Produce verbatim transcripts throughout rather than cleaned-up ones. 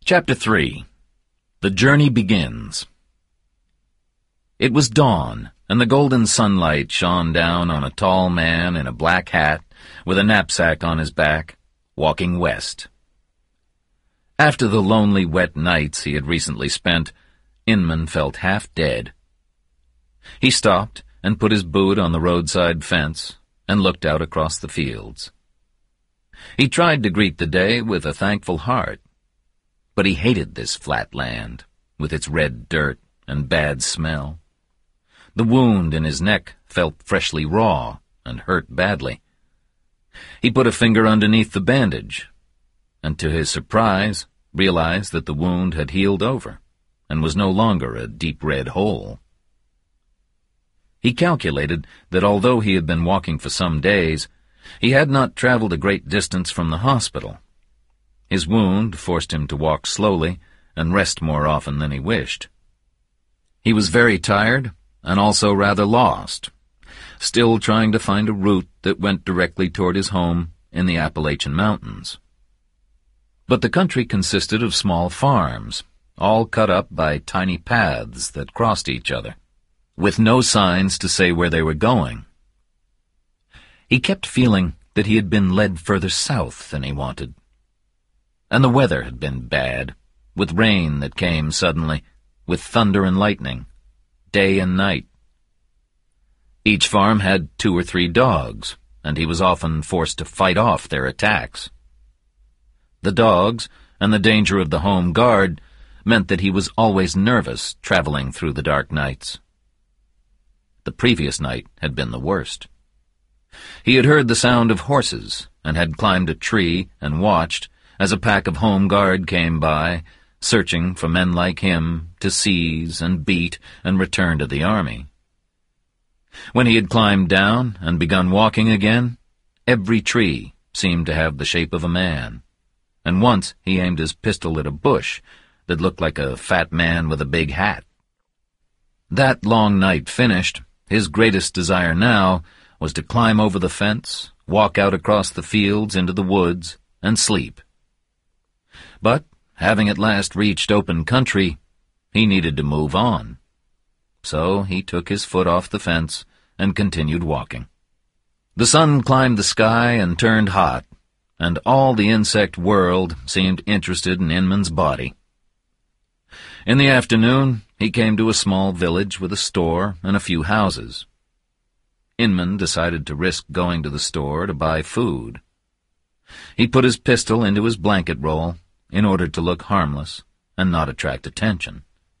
Chapter three. The Journey Begins. It was dawn, and the golden sunlight shone down on a tall man in a black hat with a knapsack on his back, walking west. After the lonely, wet nights he had recently spent, Inman felt half dead. He stopped and put his boot on the roadside fence and looked out across the fields. He tried to greet the day with a thankful heart, but he hated this flat land, with its red dirt and bad smell. The wound in his neck felt freshly raw and hurt badly. He put a finger underneath the bandage, and to his surprise realized that the wound had healed over and was no longer a deep red hole. He calculated that although he had been walking for some days, he had not traveled a great distance from the hospital. His wound forced him to walk slowly and rest more often than he wished. He was very tired and also rather lost, still trying to find a route that went directly toward his home in the Appalachian Mountains. But the country consisted of small farms, all cut up by tiny paths that crossed each other, with no signs to say where they were going. He kept feeling that he had been led further south than he wanted. And the weather had been bad, with rain that came suddenly, with thunder and lightning, day and night. Each farm had two or three dogs, and he was often forced to fight off their attacks. The dogs and the danger of the home guard meant that he was always nervous traveling through the dark nights. The previous night had been the worst. He had heard the sound of horses and had climbed a tree and watched as a pack of home guard came by, searching for men like him to seize and beat and return to the army. When he had climbed down and begun walking again, every tree seemed to have the shape of a man, and once he aimed his pistol at a bush that looked like a fat man with a big hat. That long night finished, his greatest desire now was to climb over the fence, walk out across the fields into the woods, and sleep. But, having at last reached open country, he needed to move on. So he took his foot off the fence and continued walking. The sun climbed the sky and turned hot, and all the insect world seemed interested in Inman's body. In the afternoon, he came to a small village with a store and a few houses. Inman decided to risk going to the store to buy food. He put his pistol into his blanket roll in order to look harmless and not attract attention.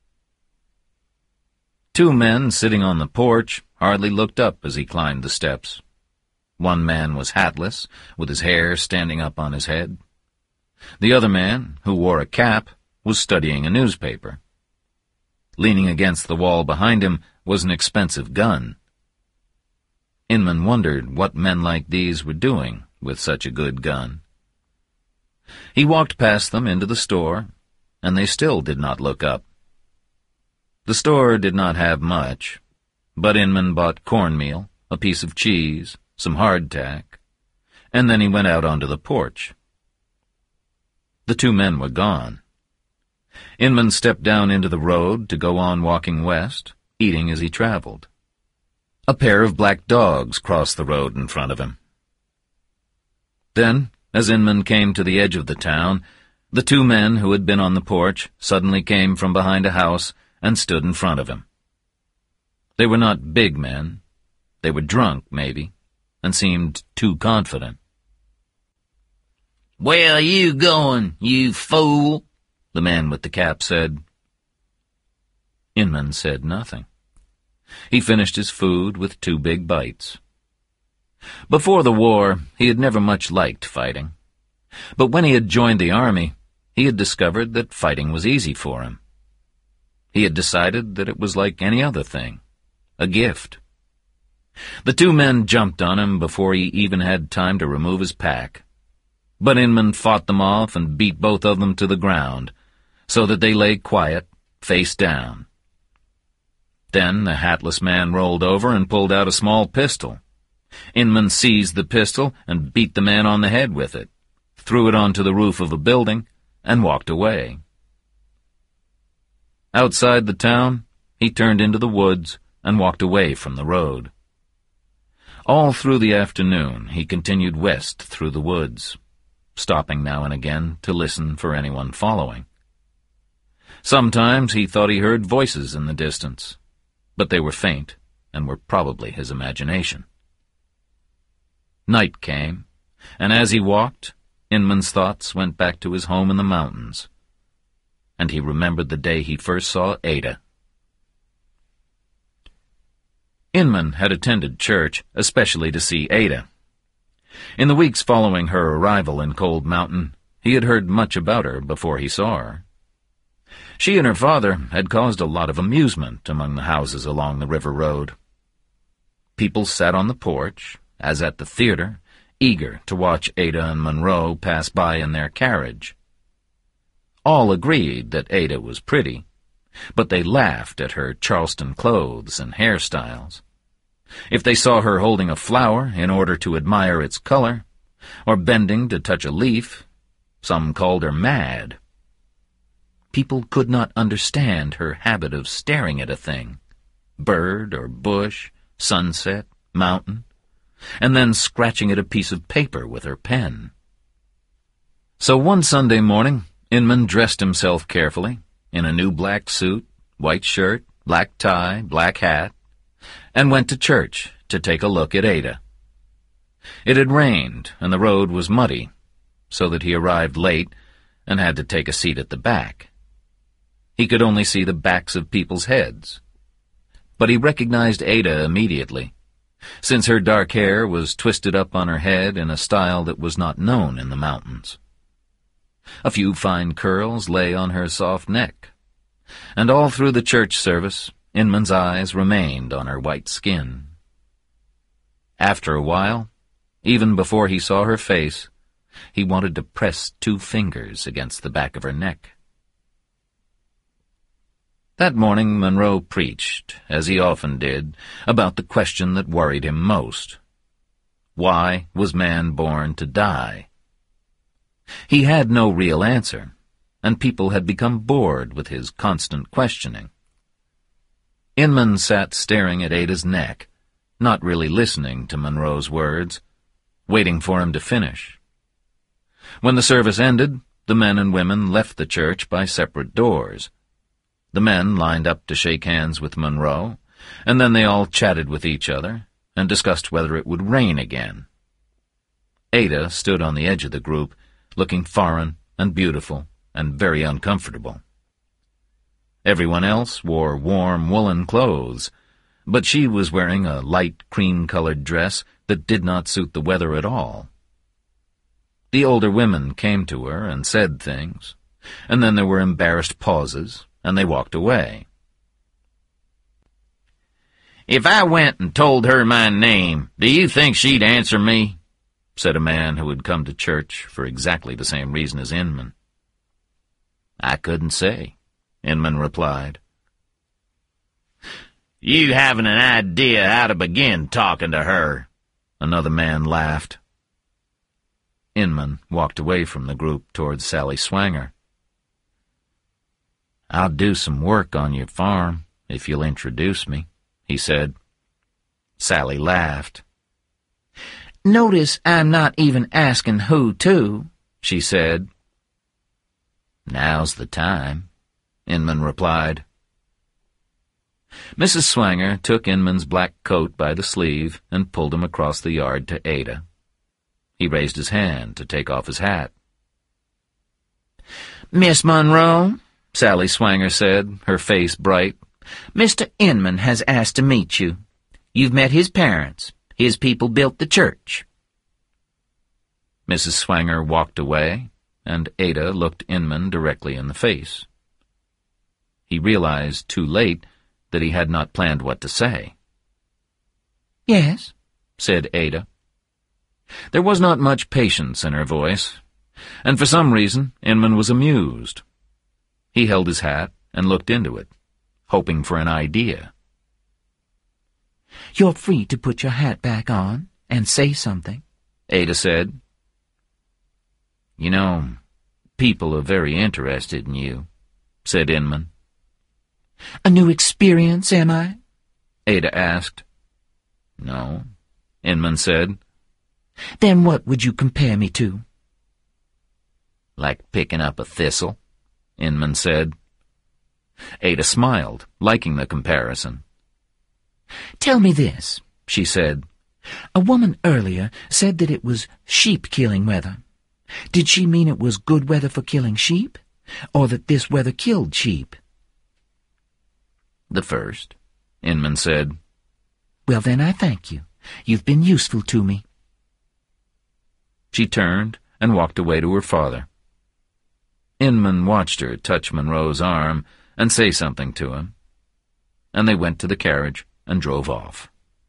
Two men sitting on the porch hardly looked up as he climbed the steps. One man was hatless, with his hair standing up on his head. The other man, who wore a cap, was studying a newspaper. Leaning against the wall behind him was an expensive gun. Inman wondered what men like these were doing with such a good gun. He walked past them into the store, and they still did not look up. The store did not have much, but Inman bought cornmeal, a piece of cheese, some hardtack, and then he went out onto the porch. The two men were gone. Inman stepped down into the road to go on walking west, eating as he traveled. A pair of black dogs crossed the road in front of him. Then, as Inman came to the edge of the town, the two men who had been on the porch suddenly came from behind a house and stood in front of him. They were not big men. They were drunk, maybe, and seemed too confident. "Where are you going, you fool?" the man with the cap said. Inman said nothing. He finished his food with two big bites. Before the war, he had never much liked fighting. But when he had joined the army, he had discovered that fighting was easy for him. He had decided that it was like any other thing, a gift. The two men jumped on him before he even had time to remove his pack. But Inman fought them off and beat both of them to the ground, so that they lay quiet, face down. Then the hatless man rolled over and pulled out a small pistol. Inman seized the pistol and beat the man on the head with it, threw it onto the roof of a building, and walked away, Outside the town, he turned into the woods and walked away from the road. All through the afternoon, he continued west through the woods, stopping now and again to listen for anyone following. Sometimes he thought he heard voices in the distance, but they were faint and were probably his imagination. Night came, and as he walked, Inman's thoughts went back to his home in the mountains, and he remembered the day he first saw Ada. Inman had attended church, especially to see Ada. In the weeks following her arrival in Cold Mountain, he had heard much about her before he saw her. She and her father had caused a lot of amusement among the houses along the river road. People sat on the porch, as at the theater, eager to watch Ada and Monroe pass by in their carriage. All agreed that Ada was pretty, but they laughed at her Charleston clothes and hairstyles. If they saw her holding a flower in order to admire its color, or bending to touch a leaf, some called her mad. People could not understand her habit of staring at a thing, bird or bush, sunset, mountain, and then scratching at a piece of paper with her pen. So one Sunday morning, Inman dressed himself carefully, in a new black suit, white shirt, black tie, black hat, and went to church to take a look at Ada. It had rained, and the road was muddy, so that he arrived late and had to take a seat at the back. He could only see the backs of people's heads. But he recognized Ada immediately, since her dark hair was twisted up on her head in a style that was not known in the mountains. A few fine curls lay on her soft neck, and all through the church service, Inman's eyes remained on her white skin. After a while, even before he saw her face, he wanted to press two fingers against the back of her neck. That morning Monroe preached, as he often did, about the question that worried him most. Why was man born to die? He had no real answer, and people had become bored with his constant questioning. Inman sat staring at Ada's neck, not really listening to Monroe's words, waiting for him to finish. When the service ended, the men and women left the church by separate doors. The men lined up to shake hands with Monroe, and then they all chatted with each other and discussed whether it would rain again. Ada stood on the edge of the group, looking foreign and beautiful and very uncomfortable. Everyone else wore warm woolen clothes, but she was wearing a light cream-colored dress that did not suit the weather at all. The older women came to her and said things, and then there were embarrassed pauses, and they walked away. "If I went and told her my name, do you think she'd answer me?" said a man who had come to church for exactly the same reason as Inman. "I couldn't say," Inman replied. "You haven't an idea how to begin talking to her," another man laughed. Inman walked away from the group towards Sally Swanger. "I'll do some work on your farm, if you'll introduce me," he said. Sally laughed. "Notice I'm not even asking who to," she said. "Now's the time," Inman replied. Missus Swanger took Inman's black coat by the sleeve and pulled him across the yard to Ada. He raised his hand to take off his hat. "Miss Monroe," Sally Swanger said, her face bright, "Mister Inman has asked to meet you. You've met his parents. His people built the church." Missus Swanger walked away, and Ada looked Inman directly in the face. He realized too late that he had not planned what to say. "Yes," said Ada. There was not much patience in her voice, and for some reason Inman was amused. He held his hat and looked into it, hoping for an idea. "You're free to put your hat back on and say something," Ada said. "You know, people are very interested in you," said Inman. A new experience, am I? Ada asked. No, Inman said. Then what would you compare me to? Like picking up a thistle, Inman said. Ada smiled, liking the comparison. Tell me this, she said. A woman earlier said that it was sheep-killing weather. Did she mean it was good weather for killing sheep, or that this weather killed sheep? The first, Inman said. Well, then I thank you. You've been useful to me. She turned and walked away to her father. Inman watched her touch Monroe's arm and say something to him, and they went to the carriage and drove off.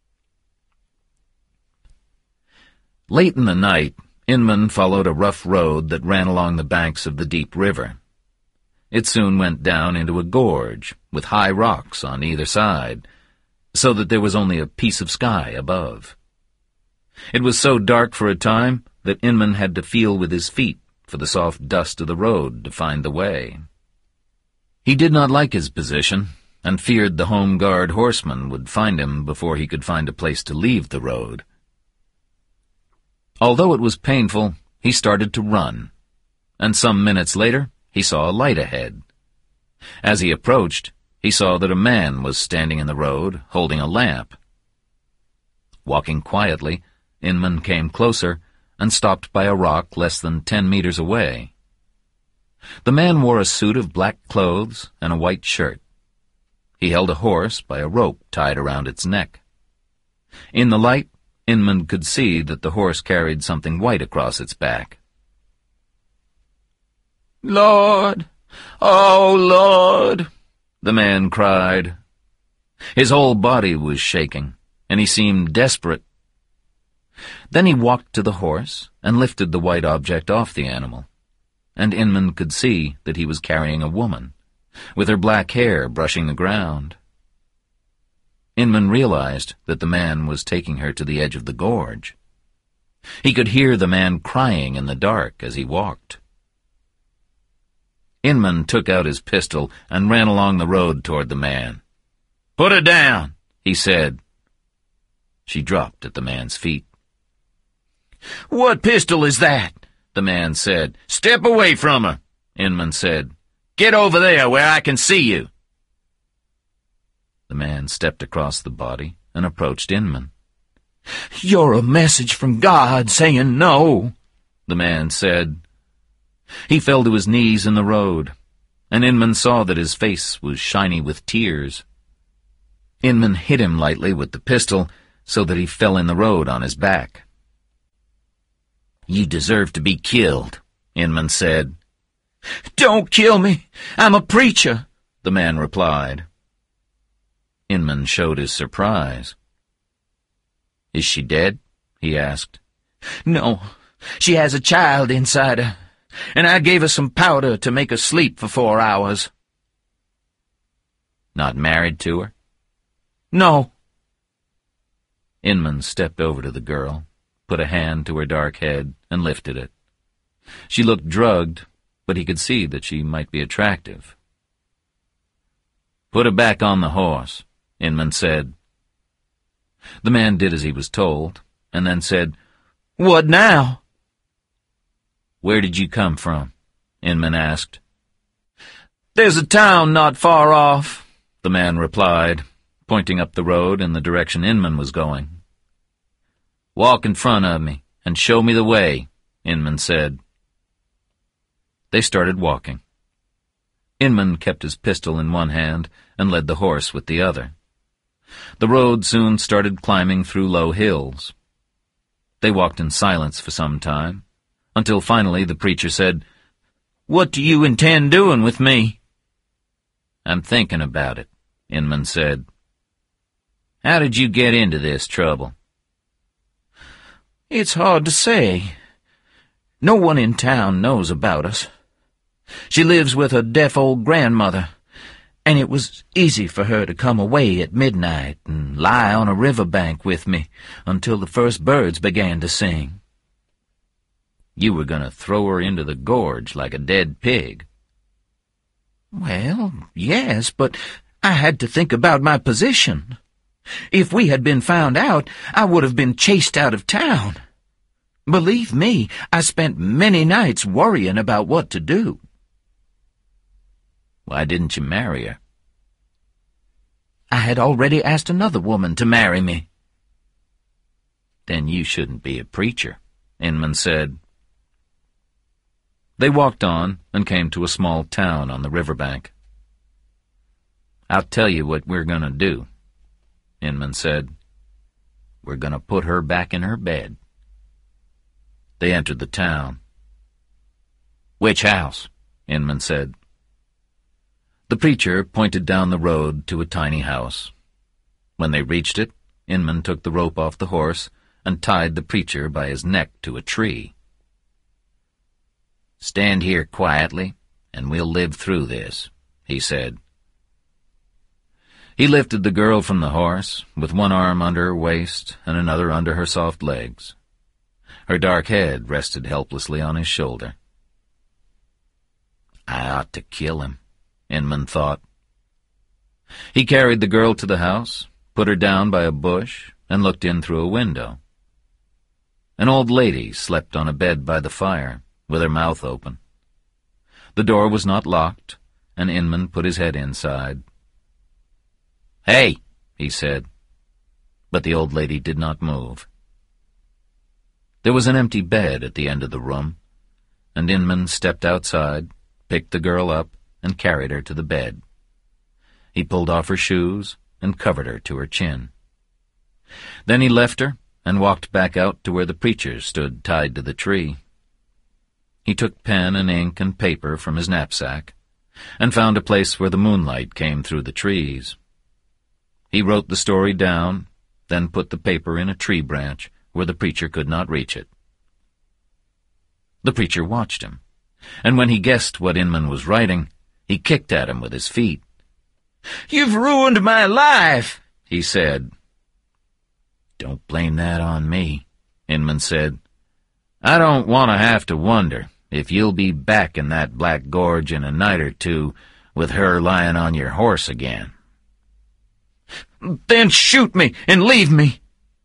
Late in the night, Inman followed a rough road that ran along the banks of the deep river. It soon went down into a gorge with high rocks on either side, so that there was only a piece of sky above. It was so dark for a time that Inman had to feel with his feet for the soft dust of the road to find the way. He did not like his position, and feared the home guard horseman would find him before he could find a place to leave the road. Although it was painful, he started to run, and some minutes later he saw a light ahead. As he approached, he saw that a man was standing in the road, holding a lamp. Walking quietly, Inman came closer and stopped by a rock less than ten meters away. The man wore a suit of black clothes and a white shirt. He held a horse by a rope tied around its neck. In the light, Inman could see that the horse carried something white across its back. "Lord! Oh, Lord!" the man cried. His whole body was shaking, and he seemed desperate. Then he walked to the horse and lifted the white object off the animal, and Inman could see that he was carrying a woman, with her black hair brushing the ground. Inman realized that the man was taking her to the edge of the gorge. He could hear the man crying in the dark as he walked. Inman took out his pistol and ran along the road toward the man. "Put her down," he said. She dropped at the man's feet. "What pistol is that?" the man said. "Step away from her," Inman said. "Get over there where I can see you." The man stepped across the body and approached Inman. "You're a message from God saying no," the man said. He fell to his knees in the road, and Inman saw that his face was shiny with tears. Inman hit him lightly with the pistol so that he fell in the road on his back. "You deserve to be killed," Inman said. "Don't kill me. I'm a preacher," the man replied. Inman showed his surprise. "Is she dead?" he asked. "No, she has a child inside her, and I gave her some powder to make her sleep for four hours." "Not married to her?" "No." Inman stepped over to the girl, put a hand to her dark head, and lifted it. She looked drugged, but he could see that she might be attractive. "Put her back on the horse," Inman said. The man did as he was told, and then said, "What now?" "Where did you come from?" Inman asked. "There's a town not far off," the man replied, pointing up the road in the direction Inman was going. "Walk in front of me and show me the way," Inman said. They started walking. Inman kept his pistol in one hand and led the horse with the other. The road soon started climbing through low hills. They walked in silence for some time, until finally the preacher said, "What do you intend doing with me?" "I'm thinking about it," Inman said. "How did you get into this trouble?" "It's hard to say. No one in town knows about us. She lives with her deaf old grandmother, and it was easy for her to come away at midnight and lie on a riverbank with me until the first birds began to sing." "You were going to throw her into the gorge like a dead pig." "Well, yes, but I had to think about my position. If we had been found out, I would have been chased out of town. Believe me, I spent many nights worrying about what to do. Why didn't you marry her? I had already asked another woman to marry me. Then you shouldn't be a preacher, Inman said. They walked on and came to a small town on the riverbank. I'll tell you what we're going to do, Inman said. We're going to put her back in her bed. They entered the town. Which house? Inman said. The preacher pointed down the road to a tiny house. When they reached it, Inman took the rope off the horse and tied the preacher by his neck to a tree. Stand here quietly, and we'll live through this, he said. He lifted the girl from the horse, with one arm under her waist and another under her soft legs. Her dark head rested helplessly on his shoulder. I ought to kill him, Inman thought. He carried the girl to the house, put her down by a bush, and looked in through a window. An old lady slept on a bed by the fire, with her mouth open. The door was not locked, and Inman put his head inside. Hey, he said, but the old lady did not move. There was an empty bed at the end of the room, and Inman stepped outside, picked the girl up, and carried her to the bed. He pulled off her shoes and covered her to her chin. Then he left her and walked back out to where the preacher stood tied to the tree. He took pen and ink and paper from his knapsack and found a place where the moonlight came through the trees. He wrote the story down, then put the paper in a tree branch where the preacher could not reach it. The preacher watched him, and when he guessed what Inman was writing, he kicked at him with his feet. "You've ruined my life," he said. "Don't blame that on me," Inman said. "I don't want to have to wonder if you'll be back in that black gorge in a night or two with her lying on your horse again." "Then shoot me and leave me."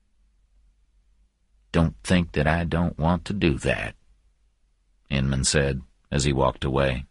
"Don't think that I don't want to do that," Inman said as he walked away.